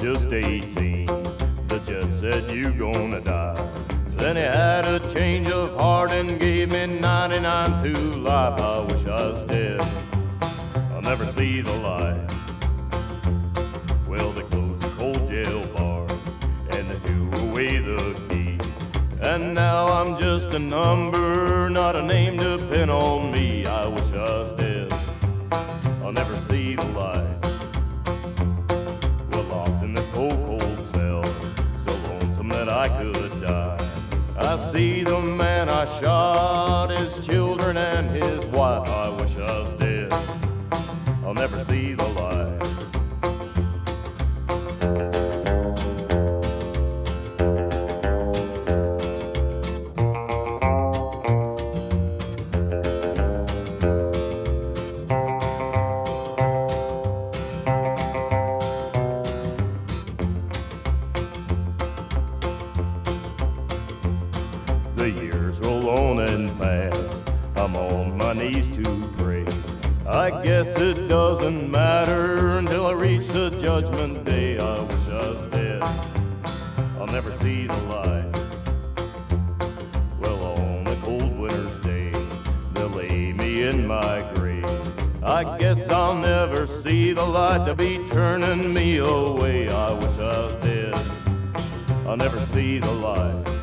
just 18, the judge said you gonna die. Then he had a change of heart and gave me 99 to life. I wish I was dead, I'll never see the light. Well, they closed the cold jail bars and they threw away the key, and now I'm just a number, not a name to pin on me. I wish I was dead, I'll never see the light. Well, locked in this cold, cold cell, so lonesome that I could die. I see the man I shot, his children and his wife. I wish I was dead, I'll never see the light. The years roll on and pass, I'm on my knees to pray. I guess it doesn't matter until I reach the judgment day. I wish I was dead, I'll never see the light. Well, on a cold winter's day, they'll lay me in my grave. I guess I'll never see the light, they'll be turning me away. I wish I was dead, I'll never see the light.